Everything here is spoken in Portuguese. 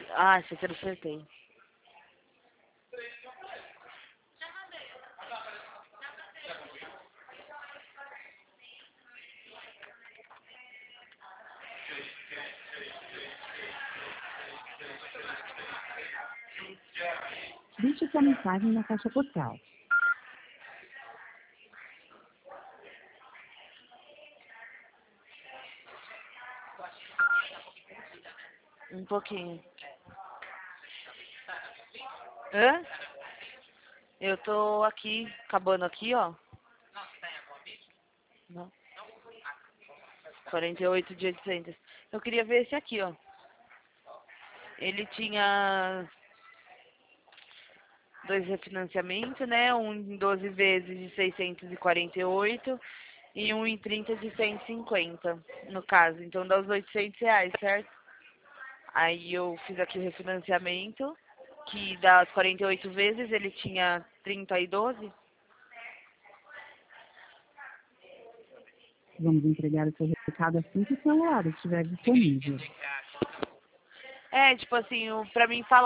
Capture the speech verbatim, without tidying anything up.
Ah, esse aqui eu acertei. Deixe sua mensagem na caixa postal. Um pouquinho. Hã? Eu tô aqui, acabando aqui, ó. Não. quarenta e oito de oitocentos. Eu queria ver esse aqui, ó. Ele tinha dois refinanciamentos, né? Um em doze vezes de seiscentos e quarenta e oito e um em trinta de cento e cinquenta, no caso. Então dá os oitocentos reais, certo? Aí eu fiz aqui o refinanciamento, que dá as quarenta e oito vezes, ele tinha trinta e doze. Vamos entregar o seu recado assim que o celular estiver disponível. É, tipo assim, o- pra mim falar